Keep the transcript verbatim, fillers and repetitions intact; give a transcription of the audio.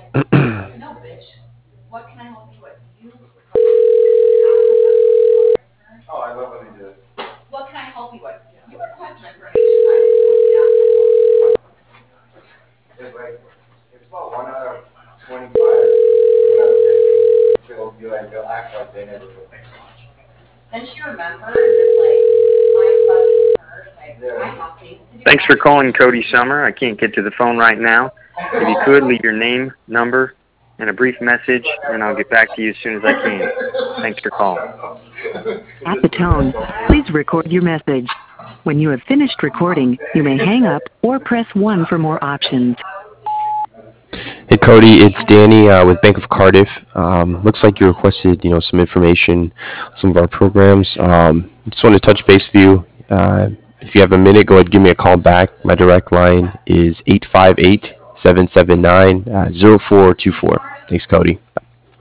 No, bitch. What can I help you with? You. Oh, I love when they do this. What can I help you with? You requested information. I It's like, it's about one out of twenty-five, one out of fifty. They'll be like, they'll act like they never do. Thanks so much. Then she remembers that, like, I fucking heard, like, Yeah. I have things to do. Thanks for calling Cody Summer. I can't get to the phone right now. If you could, leave your name, number, and a brief message, and I'll get back to you as soon as I can. Thanks for calling. At the tone, please record your message. When you have finished recording, you may hang up or press one for more options. Hey Cody, it's Danny uh, with Bank of Cardiff. Um, looks like you requested, you know, some information, on some of our programs. Um, just want to touch base with you. Uh, if you have a minute, go ahead and give me a call back. My direct line is eight five eight, seven seven nine, zero four two four. Thanks, Cody. Bye.